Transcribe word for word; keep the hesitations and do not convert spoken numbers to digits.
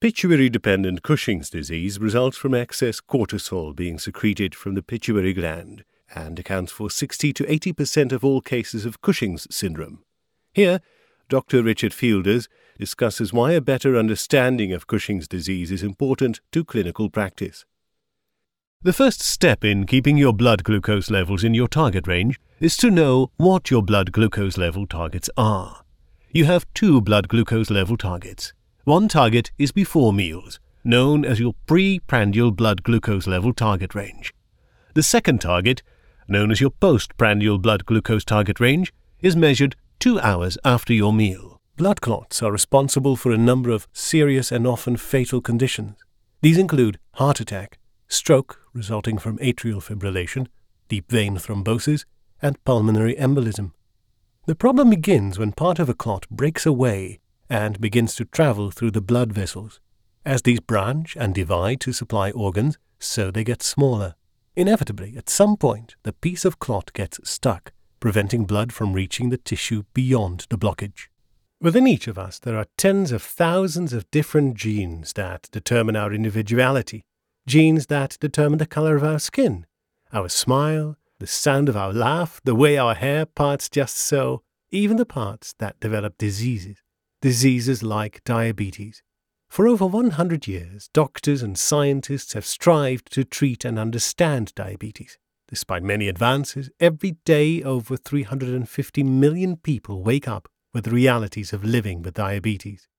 Pituitary-dependent Cushing's disease results from excess cortisol being secreted from the pituitary gland and accounts for sixty to eighty percent of all cases of Cushing's syndrome. Here, Doctor Richard Fielders discusses why a better understanding of Cushing's disease is important to clinical practice. The first step in keeping your blood glucose levels in your target range is to know what your blood glucose level targets are. You have two blood glucose level targets. One target is before meals, known as your pre-prandial blood glucose level target range. The second target, known as your post-prandial blood glucose target range, is measured two hours after your meal. Blood clots are responsible for a number of serious and often fatal conditions. These include heart attack, stroke resulting from atrial fibrillation, deep vein thrombosis, and pulmonary embolism. The problem begins when part of a clot breaks away and begins to travel through the blood vessels. As these branch and divide to supply organs, so they get smaller. Inevitably, at some point, the piece of clot gets stuck, preventing blood from reaching the tissue beyond the blockage. Within each of us, there are tens of thousands of different genes that determine our individuality. Genes that determine the color of our skin, our smile, the sound of our laugh, the way our hair parts just so, even the parts that develop diseases. Diseases like diabetes. For over one hundred years, doctors and scientists have strived to treat and understand diabetes. Despite many advances, every day over three hundred fifty million people wake up with the realities of living with diabetes.